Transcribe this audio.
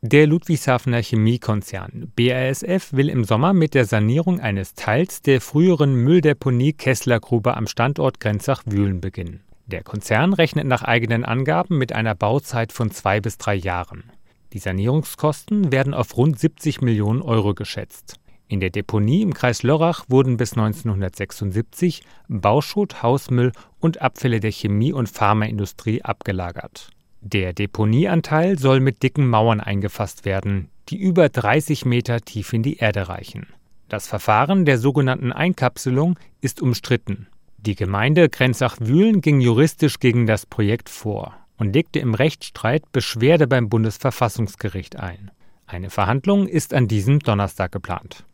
Der Ludwigshafener Chemiekonzern BASF will im Sommer mit der Sanierung eines Teils der früheren Mülldeponie Keßlergrube am Standort Grenzach-Wühlen beginnen. Der Konzern rechnet nach eigenen Angaben mit einer Bauzeit von 2 bis 3 Jahren. Die Sanierungskosten werden auf rund 70 Millionen Euro geschätzt. In der Deponie im Kreis Lörrach wurden bis 1976 Bauschutt, Hausmüll und Abfälle der Chemie- und Pharmaindustrie abgelagert. Der Deponieanteil soll mit dicken Mauern eingefasst werden, die über 30 Meter tief in die Erde reichen. Das Verfahren der sogenannten Einkapselung ist umstritten. Die Gemeinde Grenzach-Wühlen ging juristisch gegen das Projekt vor und legte im Rechtsstreit Beschwerde beim Bundesverfassungsgericht ein. Eine Verhandlung ist an diesem Donnerstag geplant.